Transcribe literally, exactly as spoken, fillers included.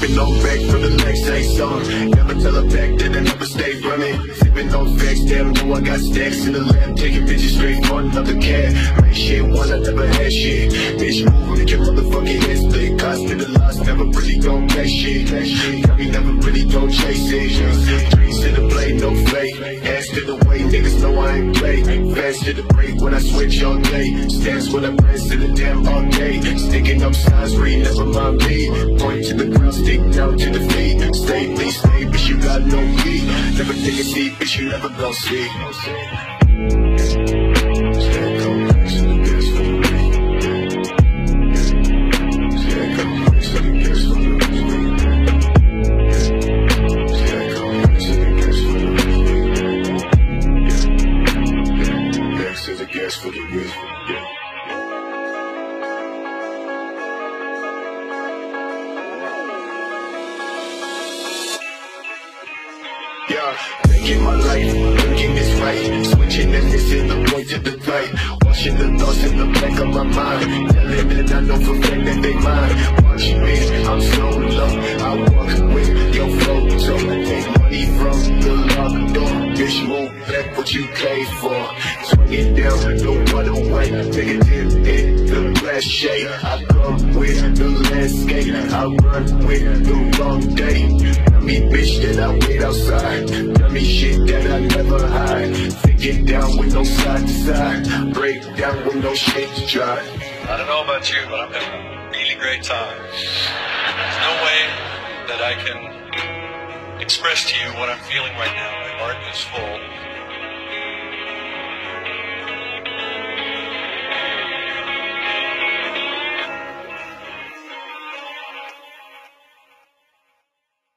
Sipping on back for the next ain't summer. Never tell her back that I never stay running. Sipping on facts, damn, know I got stacks in the lab. Taking bitches straight for another cat. Make shit one, I never had shit. Bitch, move, make your motherfucking head split. Cost me the loss, never really gon' make shit. Got me never really gon' chase it. Dreams to the blade, no flake. Ass to the way, niggas know I ain't play. Fast to the break when I switch all day. Stance when I press to the damn all day. Sticking up signs, read, never mind me. Point to the ground, stick down to the feet. Stay, please stay, bitch, you got no key. Never take a seat, bitch, you never gon' see. For the real, yeah. Yeah, thinking my life, thinking it's right. Switching and missing the point to the light. Washing the thoughts in the back of my mind. Telling that I know for fact that they mine. Watch me, I'm so low. I walk with your photo. Take money from the locked door. Bitch, move back what you paid for. Swing it down, don't run away. Take a dip in the glass shade. I come with the landscape. I run with the wrong day. Tell me bitch that I wait outside. Tell me shit that I never hide. Take it down with no side to side. Break down with no shit to try. I don't know about you, but I'm having a really great time. There's no way that I can express to you what I'm feeling right now. My heart is full.